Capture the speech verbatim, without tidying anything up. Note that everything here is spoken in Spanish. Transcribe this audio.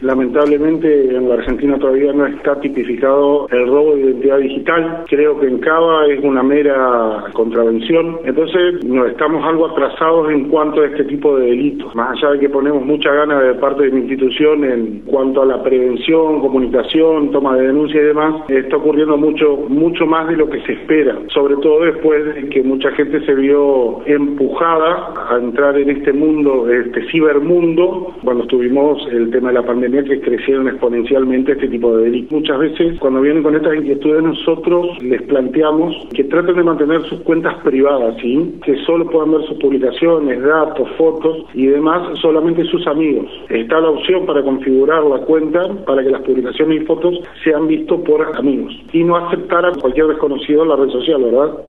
Lamentablemente en la Argentina todavía no está tipificado el robo de identidad digital. Creo que en Cava es una mera contravención. Entonces nos estamos algo atrasados en cuanto a este tipo de delitos. Más allá de que ponemos mucha gana de parte de mi institución en cuanto a la prevención, comunicación, toma de denuncia y demás, está ocurriendo mucho, mucho más de lo que se espera. Sobre todo después de que mucha gente se vio empujada a entrar en este mundo, este cibermundo, cuando estuvimos el tema de la pandemia, que crecieron exponencialmente este tipo de delitos. Muchas veces cuando vienen con estas inquietudes nosotros les planteamos que traten de mantener sus cuentas privadas, ¿sí? Que solo puedan ver sus publicaciones, datos, fotos y demás solamente sus amigos. Está la opción para configurar la cuenta para que las publicaciones y fotos sean vistos por amigos y no aceptar a cualquier desconocido en la red social, ¿verdad?